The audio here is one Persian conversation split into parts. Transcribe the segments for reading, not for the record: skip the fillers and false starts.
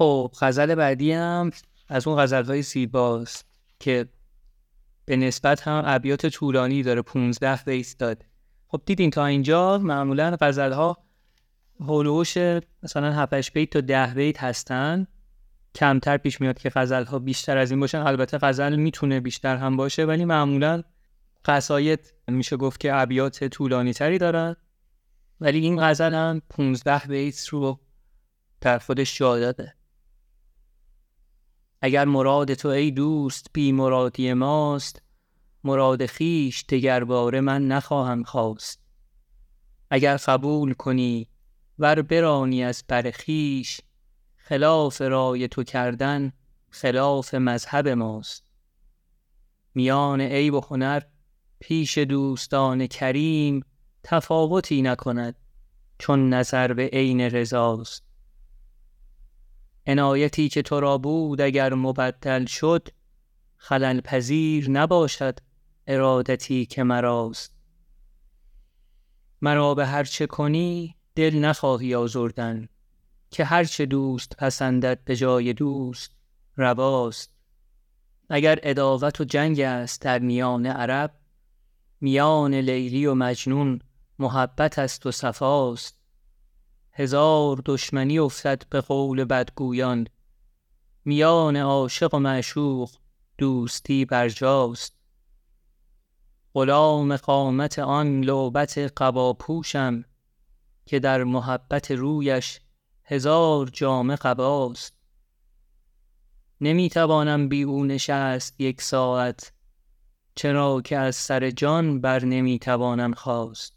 خب غزل بعدی هم از اون غزل‌های زیباست که به نسبت هم ابیات طولانی داره، 15 بیت داد. خب دیدین تا اینجا معمولا غزل‌ها هولوش مثلا 7-8 بیت تا 10 بیت هستن. کمتر پیش میاد که غزل‌ها بیشتر از این باشن. البته غزل میتونه بیشتر هم باشه، ولی معمولا قصاید میشه گفت که ابیات طولانی تری دارن، ولی این غزل هم 15 بیت رو در خودش جا داده. اگر مراد تو ای دوست بی مرادی ماست، مراد خیش دگرباره من نخواهم خواست. اگر قبول کنی ور برانی از بر خیش، خلاف رای تو کردن خلاف مذهب ماست. میان عیب و هنر پیش دوستان کریم، تفاوتی نکند چون نظر به عین رضاست. عنایتی که تو را بود اگر مبدل شد، خلل پذیر نباشد ارادتی که مراست. مرا به هر چه کنی دل نخواهی آزردن، که هر چه دوست پسندد به جای دوست رواست. اگر عداوت و جنگ است در میان عرب، میان لیلی و مجنون محبت است و صفاست. هزار دشمنی افتد به قول بدگویان، میان عاشق و معشوق دوستی برجاست. غلام قامت آن لعبت قباپوشم، که در محبت رویش هزار جامه قباست. نمیتوانم بی او نشست یک ساعت، چرا که از سر جان بر نمیتوانم خاست.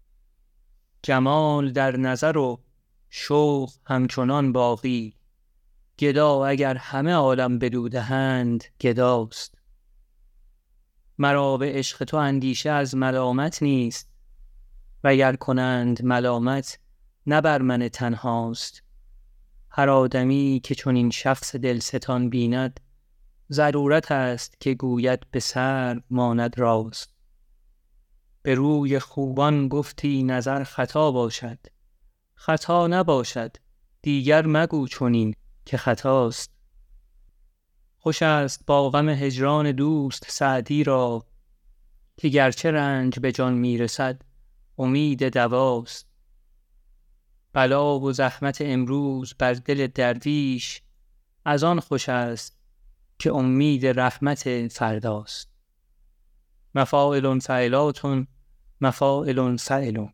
جمال در نظر و شوق همچنان باقی، گدا اگر همه عالم بدو دهند گداست. مرا به عشق تو اندیشه از ملامت نیست، و اگر کنند ملامت نه بر من تنهاست. هر آدمی که چون این شخص دلستان بیند، ضرورت است که گوید به سر ماند راست. به روی خوبان گفتی نظر خطا باشد، خطا نباشد دیگر مگو چنین که خطاست. خوش است با غم هجران دوست سعدی را، که گرچه رنج به جان میرسد امید دواست. بلا و زحمت امروز بر دل درویش، از آن خوش است که امید رحمت فرداست. مفاعل فعلاتون مفاعل فعلون.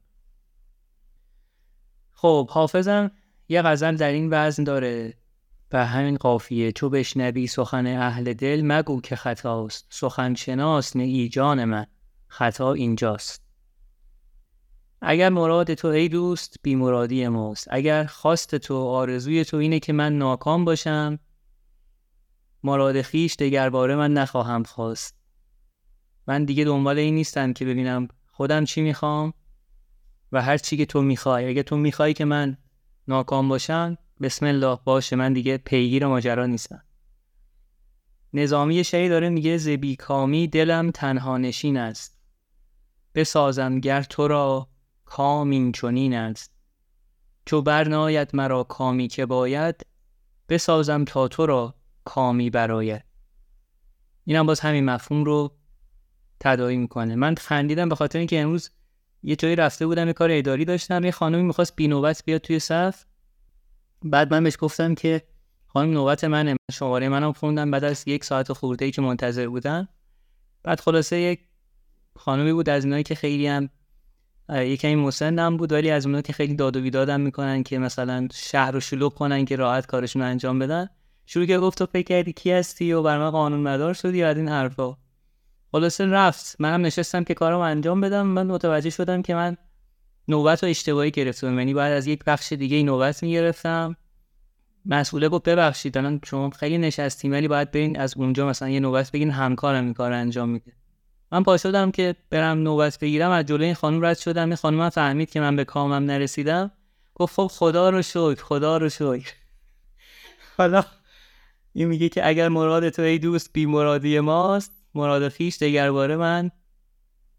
خب حافظم یه غزل در این وزن داره و همین قافیه: چو بشنوی سخن اهل دل مگو که خطاست. سخن شناس نه ای جان من، خطا اینجاست. اگر مراد تو ای دوست بی مرادی ماست، اگر خواست تو آرزوی تو اینه که من ناکام باشم، مراد خیش دگرباره من نخواهم خواست. من دیگه دنبال این نیستم که ببینم خودم چی میخوام و هر چی که تو میخوای. اگه تو میخوای که من ناکام باشم، بسم الله باشه، من دیگه پیگیر ماجرا نیستم. نظامی شعری داره میگه: ز بیکامی دلم تنها نشین است، بسازم گر تو را کام این چنین است. چو برناید مرا کامی که باید، بسازم تا تو را کامی برآید. اینم باز همین مفهوم رو تداعی میکنه. من خندیدم به خاطر اینکه امروز یه جایی رفته بودم، یه کار اداری داشتم، یه خانمی میخواست بی نوبت بیاد توی صف. بعد من بهش گفتم که خانم نوبت منه، شماره منم خوندم بعد از 1 ساعت خورده‌ای که منتظر بودم. بعد خلاصه یک خانمی بود از اینایی که خیلی هم یکمی مسنم بود، ولی از اونایی که خیلی داد و بیدادم میکنن که مثلا شهر رو شلوغ کنن که راحت کارشون رو انجام بدن. شروع کرد گفت تو فکر کردی کی هستی و بر من قانون مدار شدی و از این حرفا. خلاصه رفت. منم نشستم که کارم انجام بدم. من متوجه شدم که من نوبت رو اشتباهی گرفتم، یعنی باید از یک بخش دیگه نوبت میگرفتم. مسئوله گفت ببخشید الان شما خیلی نشستیم، ولی باید برین از اونجا مثلا یه نوبت بگین همکارم این کارو انجام میده. من پا شدم که برم نوبت بگیرم، از جلوی این خانم رد شدم. این خانم فهمید که من به کامم نرسیدم، گفت خب خدا رو شکر. حالا این میگه که اگر مراد تو ای دوست بی مرادی ماست، مراد خیش دگرباره من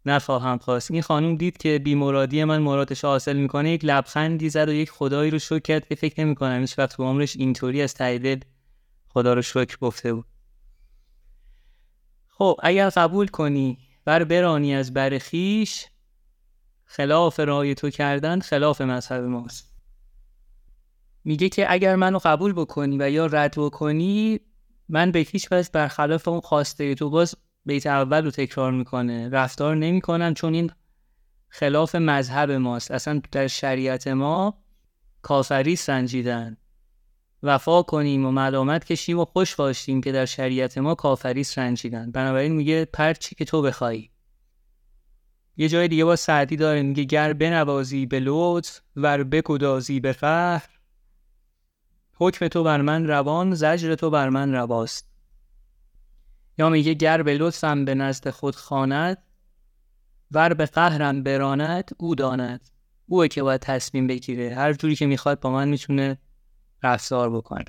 نخواهم خواست. این خانم دید که بی مرادی من مرادش حاصل میکنه، یک لبخندی زد و یک خدایی رو شکر کرد که فکر نمی‌کنم هیچ وقت تو عمرش اینطوری از ته دل خدا رو شکر گفته بود. خب اگر قبول کنی برانی از بر خویش، خلاف رای تو کردن خلاف مذهب ماست. میگه که اگر منو قبول بکنی و یا رد بکنی، من به هیچ وجه برخلاف اون خواسته تو، باز بیت اول رو تکرار میکنه، رفتار نمیکنم، چون این خلاف مذهب ماست. اصلا در شریعت ما کافری سنجیدن، وفا کنیم و ملامت کشیم و خوش باشیم که در شریعت ما کافری سنجیدن. بنابراین میگه پرچی که تو بخوایی. یه جای دیگه با سعدی داره، میگه گر بنوازی به لطف ور بگدازی به قهر، حکم تو بر من روان زجر تو بر من رواست. یا میگه گر به لطفم به نزد خود خواند، ور به قهرم براند او داند. اوه که باید تصمیم بگیره، هر جوری که میخواد با من میتونه رفتار بکنه.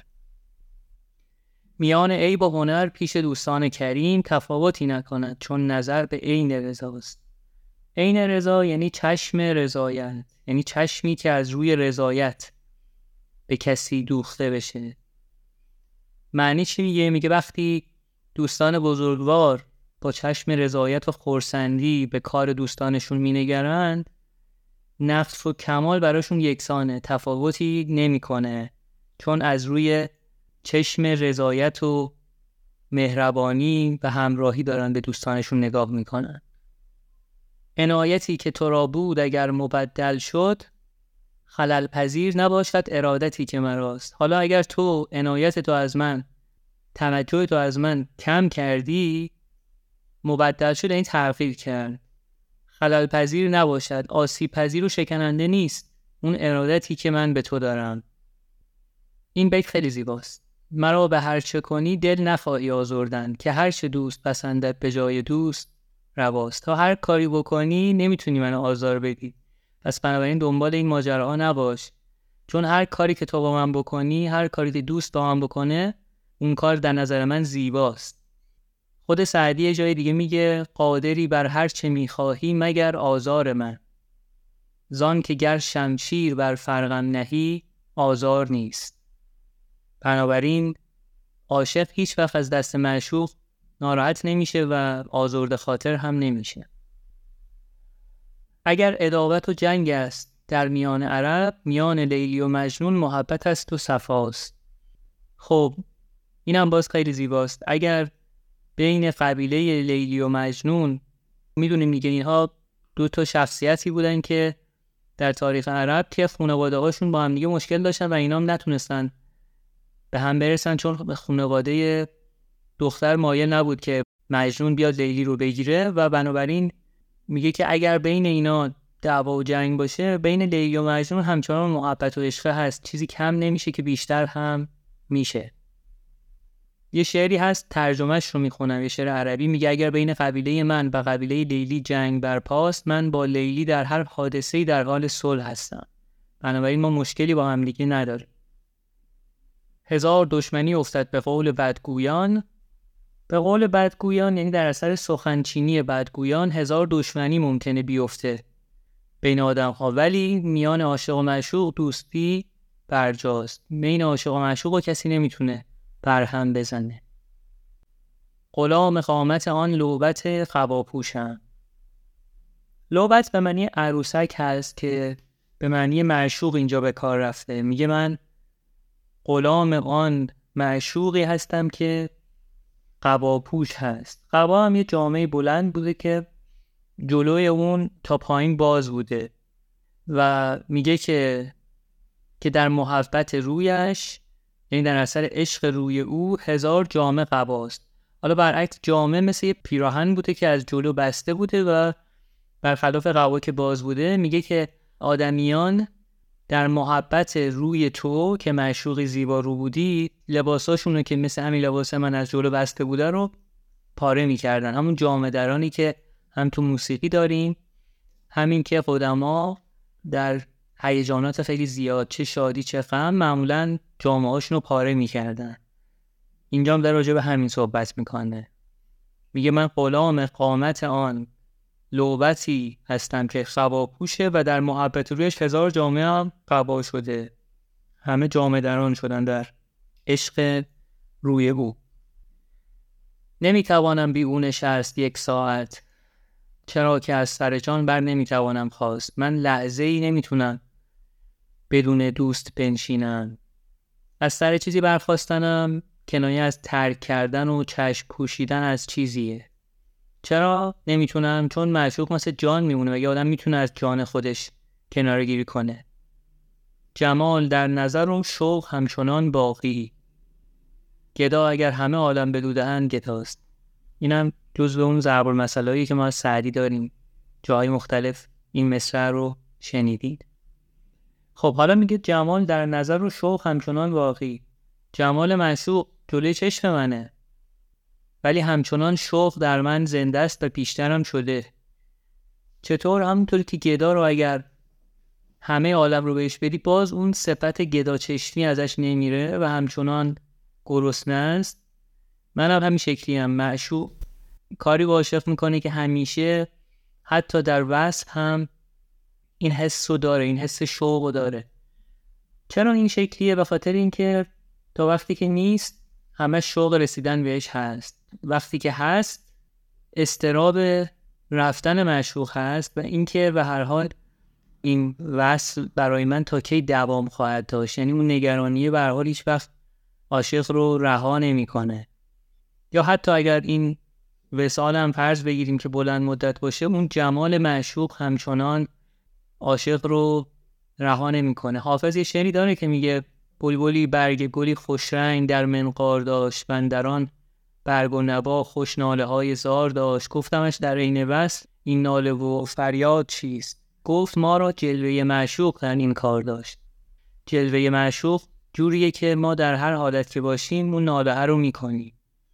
میان عیب و هنر پیش دوستان کریم، تفاوتی نکند چون نظر به عین رضاست. عین رضا یعنی چشم رضایت، یعنی چشمی که از روی رضایت به کسی دوخته بشه. معنی چی میگه؟ میگه وقتی دوستان بزرگوار با چشم رضایت و خرسندی به کار دوستانشون مینگرند، نقص و کمال براشون یکسانه، تفاوتی نمیکنه، چون از روی چشم رضایت و مهربانی و همراهی دارن به دوستانشون نگاه میکنن. عنایتی که تو را بود اگر مبدل شد، خلل پذیر نباشد ارادتی که مراست. حالا اگر تو عنایت تو از من، توجه تو از من کم کردی، مبدل شد این تغییر کرد، خلل پذیر نباشد، آسیب پذیر و شکننده نیست اون ارادتی که من به تو دارم. این بیت خیلی زیباست. مرا به هر چه کنی دل نخواهی آزردن، که هر چه دوست پسندد به جای دوست رواست. تا هر کاری بکنی نمیتونی منو آزار بدی، پس بنابراین دنبال این ماجراها نباش، چون هر کاری که تو با من بکنی، هر کاری که دوست با من بکنه، اون کار در نظر من زیباست. خود سعدی یه جای دیگه میگه قادری بر هر چه میخواهی مگر آزار من، زان که گر شمشیر بر فرقم نهی آزار نیست. بنابراین عاشق هیچ وقت از دست معشوق ناراحت نمیشه و آزرده خاطر هم نمیشه. اگر عداوت و جنگ است در میان عرب، میان لیلی و مجنون محبت است و صفاست. خب اینم باز خیلی زیباست. اگر بین قبیله لیلی و مجنون، میدونیم دیگه اینها دو تا شخصیتی بودن که در تاریخ عرب که خانواده هاشون با هم دیگه مشکل داشتن و اینا هم نتونستن به هم برسن، چون خانواده دختر مایل نبود که مجنون بیاد لیلی رو بگیره و بنابراین میگه که اگر بین اینا دعوا و جنگ باشه، بین لیلی و مجنون همچنان محبت و عشق هست، چیزی کم نمیشه که بیشتر هم میشه. یه شعری هست ترجمهش رو میخونم، یه شعر عربی، میگه اگر بین قبیله من و قبیله لیلی جنگ برپاست، من با لیلی در هر حادثه‌ای در حال صلح هستم. بنابراین ما مشکلی با هم دیگه نداریم. هزار دشمنی افتد به قول بدگویان. به قول بدگویان یعنی در اثر سخنچینی بدگویان هزار دشمنی ممکنه بیفته بین آدم ها، ولی میان عاشق و معشوق دوستی برجاست. بین عاشق و معشوق کسی نمیتونه برهم بزنه. غلام قامت آن لعبت قباپوشم. لعبت به معنی عروسک هست که به معنی معشوق اینجا به کار رفته. میگه من غلام آن معشوقی هستم که قباپوش هست. قبا هم یه جامعه بلند بوده که جلوی اون تا پایین باز بوده و میگه که در محبت رویش، یعنی در اثر عشق روی او، هزار جامه قباست. حالا برعکس جامه مثل یه پیراهن بوده که از جلو بسته بوده و برخلاف قبا که باز بوده. میگه که آدمیان در محبت روی تو که معشوقی زیبا رو بودی، لباساشونو که مثل همین لباس من از جلو بسته بوده رو پاره میکردن. همون جامه درانی که هم تو موسیقی داریم، همین که قدما در هیجانات خیلی زیاد، چه شادی چه غم، معمولا جامه هاشونو پاره میکردن. اینجا هم در راجع به همین صحبت میکنه. میگه من غلام قامت آن لعبتی هستم که قبا پوشه و در محبت رویش 1000 جامعه هم قبا شده. همه جامعه دران شدن در عشق روی او. نمیتوانم بی او نشست 1 ساعت، چرا که از سر جان بر نمیتوانم خواست. من لحظه ای نمیتونم بدون دوست بنشینم. از سر چیزی برخواستنم کنایه از ترک کردن و چشم پوشیدن از چیزیه. چرا نمیتونم؟ چون معشوق مثل جان میمونه و یه آدم میتونه از جان خودش کناره گیری کنه. جمال در نظر و شوق همچنان باقی، گدا اگر همه عالم بدوده‌اند گداست. اینم جزو اون ضرب المثلایی که ما از سعدی داریم، جاهای مختلف این مصرع رو شنیدید. خب حالا میگه جمال در نظر و شوق همچنان باقی. جمال معشوق جلوی چشم منه، ولی همچنان شوق در من زنده است و بیشترم شده. چطور؟ همونطوری که گدا رو اگر همه عالم رو بهش بدی، باز اون صفت گدا چشمی ازش نمیره و همچنان گرسنه است. منم همین شکلی هم. معشوق کاری با عاشق میکنه که همیشه حتی در وصف هم این حس رو داره، این حس شوق رو داره. چرا این شکلیه؟ به خاطر اینکه تا وقتی که نیست همه شوق رسیدن بهش هست، وقتی که هست اضطراب رفتن معشوق هست و اینکه به هر حال این وصل برای من تا کی دوام خواهد داشت. یعنی اون نگرانی به هر حال هیچ وقت عاشق رو رها نمیکنه. یا حتی اگر این وصال هم فرض بگیریم که بلند مدت باشه، اون جمال معشوق همچنان عاشق رو رها نمیکنه. حافظ یه شعری داره که میگه بلبلی برگ گلی خوش رنگ در منقار داشت، بندران برگ و نوا خوش ناله های زار داشت. گفتمش در عین وصل این ناله و فریاد چیست؟ گفت ما را جلوه معشوق در این کار داشت. جلوه معشوق جوریه که ما در هر حالت که باشیم اون ناله رو میکنیم.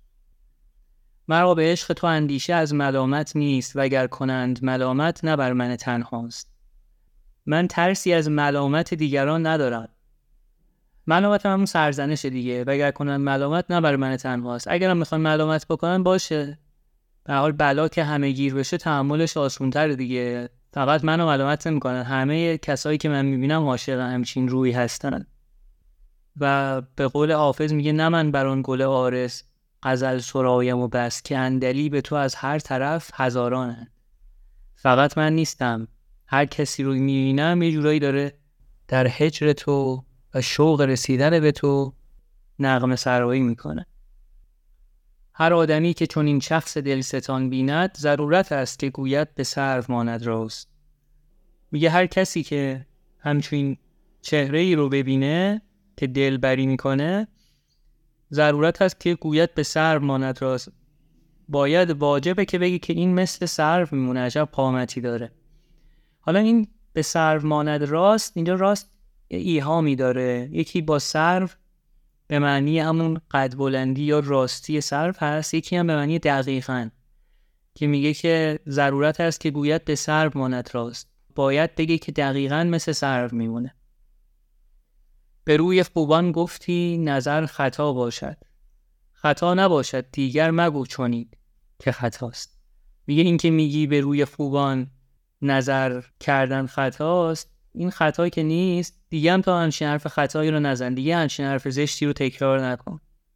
مرا به عشق تو اندیشه از ملامت نیست، وگر کنند ملامت نه بر من تنهاست. من ترسی از ملامت دیگران ندارم. ملامت همون سرزنش دیگه. وگر کنند ملامت نه بر من تنهاست. اگرم میخوان ملامت بکنن باشه، به حال بلا که همه گیر بشه تحملش آسون‌تر دیگه. فقط منو ملامت نمیکنن، همه کسایی که من میبینم عاشق همچین روی هستن. و به قول حافظ میگه نه من بر آن گل عارض غزل سرایم و بس، که اندلی به تو از هر طرف هزارانند. فقط من نیستم، هر کسی رو میبینم یه جورایی داره در هجر تو و شوق رسیدن به تو نغمه سرایی میکنه. هر آدمی که چون این شخص دلستان بیند، ضرورت است که گوید به سرو ماند راست. میگه هر کسی که همچین چهره ای رو ببینه که دلبری میکنه، ضرورت است که گوید به سرو ماند راست. باید واجبه که بگی که این مثل سرو میمونه، عجب قامتی داره. حالا این به سرو ماند راست، اینجا راست ایهامی داره. یکی با سرو به معنی همون قد بلندی یا راستی سرو هست، یکی هم به معنی دقیقاً که میگه که ضرورت است که گوید به سرو ماند راست. باید بگی که دقیقاً مثل سرو میمونه. به روی خوبان گفتی نظر خطا باشد، خطا نباشد دیگر مگو چنین که خطاست. میگه این که میگی به روی خوبان نظر کردن خطاست، این خطایی که نیست، دیگه هم تا همچین حرف خطایی رو نزن، دیگه همچین حرف زشتی رو تکرار نکن.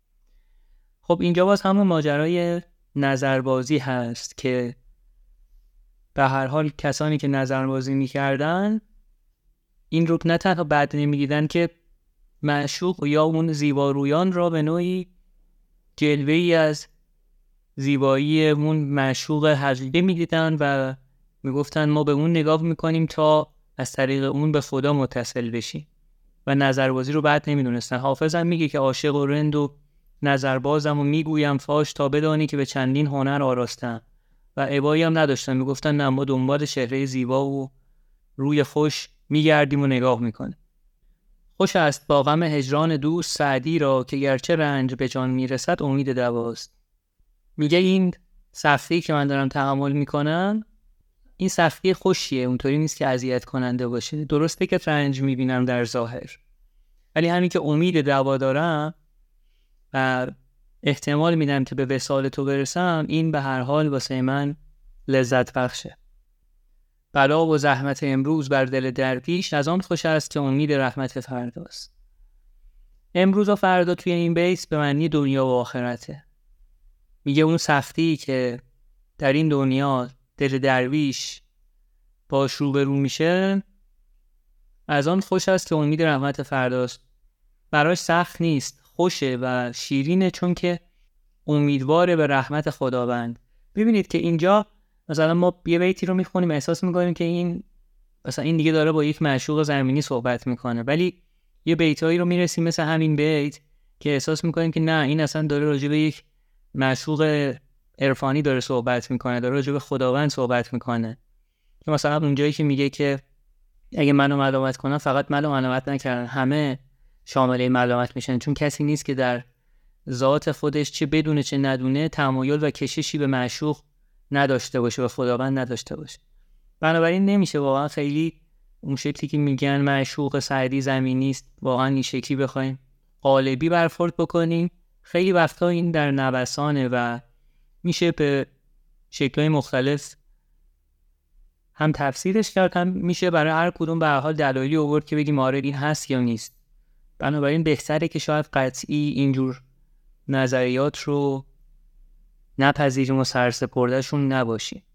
خب اینجا باز همون ماجرای نظربازی هست که به هر حال کسانی که نظربازی میکردن این رو نه تنها بد نمیدیدن که معشوق یا اون زیبارویان را به نوعی جلوه‌ای از زیبایی اون معشوق حقیقی میدیدن و میگفتن ما به اون نگاه میکنیم تا از طریق اون به خدا متصل بشیم و نظربازی رو بد نمیدونستن. حافظ هم میگه که عاشق و رند و نظربازم و میگویم فاش تا بدانی که به چندین هنر آراستم. و عبایی هم نداشتن، میگفتن نه ما دنبال چهره زیبا و روی خوش میگردیم و نگاه میکنیم. خوش است با غم هجران دوست سعدی را، که گرچه رنج به جان میرسد امید دواست. میگه این سختی که من دارم تحمل میکنم این سختی خوشیه، اونطوری نیست که اذیت کننده باشه. درسته که رنج میبینم در ظاهر، ولی همین که امید دوا دارم و احتمال میدم که به وصال تو برسم، این به هر حال واسه من لذت بخشه. بلا و زحمت امروز بر دل درویش، از آن خوش است که امید رحمت فرداست. امروز و فردا توی این بیت به معنی دنیا و آخرته. میگه اون سختی که در این دنیا دل درویش باش روبرو میشه، از آن خوش است که امید رحمت فرداست. براش سخت نیست، خوشه و شیرینه، چون که امیدواره به رحمت خداوند. ببینید که اینجا مثلا ما یه بیتی رو میخونیم احساس میکنیم که این مثلا این دیگه داره با یک معشوق زمینی صحبت میکنه، ولی یه بیتایی رو میرسیم مثل همین بیت که احساس میکنیم که نه، این اصلا داره راجع به یک معشوق عرفانی داره صحبت میکنه، داره راجع به خداوند صحبت میکنه. که مثلا اونجایی که میگه که اگه منو ملامت کنن فقط منو ملامت نکردن، همه شامل این ملامت میشن، چون کسی نیست که در ذات خودش چه بدونه چه ندونه تمایل و کششی به معشوق نداشته باشه، به خداوند نداشته باشه. بنابراین نمیشه واقعا خیلی اون شکلی که میگن معشوق سعدی زمینی است واقعا این شکلی بخوایم قالبی برخورد بکنیم. خیلی وقتا این در نوسانه و میشه به شکل‌های مختلف هم تفسیرش کرد، هم میشه برای هر کدوم به هر حال دلایلی آورد که بگیم آره این هست یا نیست. بنابراین بهتره که شاید قطعی اینجور نظریات رو نپذیریم و سرسپرده‌شون نباشیم.